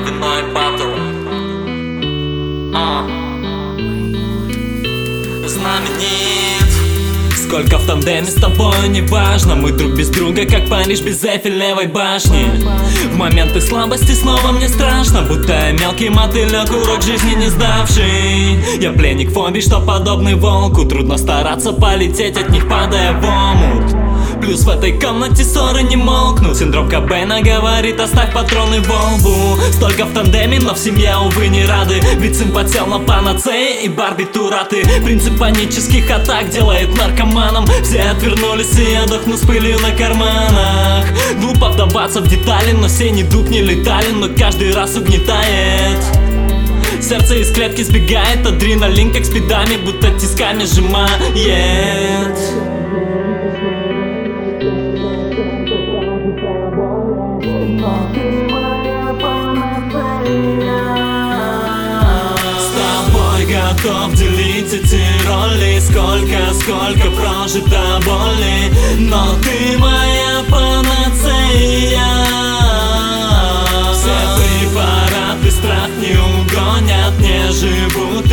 Травяной батл. Знаменит. Сколько в тандеме с тобой, неважно. Мы друг без друга, как Париж без Эйфелевой башни. В моменты слабости снова мне страшно, будто я мелкий мотылек, урок жизни не сдавший. Я пленник фобий, что подобный волку. Трудно стараться полететь от них, падая в омут. Плюс в этой комнате ссоры не молкнут. Синдром Кобейна говорит: оставь патроны во лбу. Столько в тандеме, но в семье, увы, не рады. Ведь сын подсел на панацеи и барбитураты. Принцип панических атак делает наркоманом. Все отвернулись, и я дохну с пылью на карманах. Глупо вдаваться в детали, но сей не дуб не летали, но каждый раз угнетает. Сердце из клетки сбегает, адреналин как спидами, будто тисками сжимает. С тобой готов делить эти роли. Сколько прожито боли, но ты моя панацея. Все препараты страх не угонят, не живут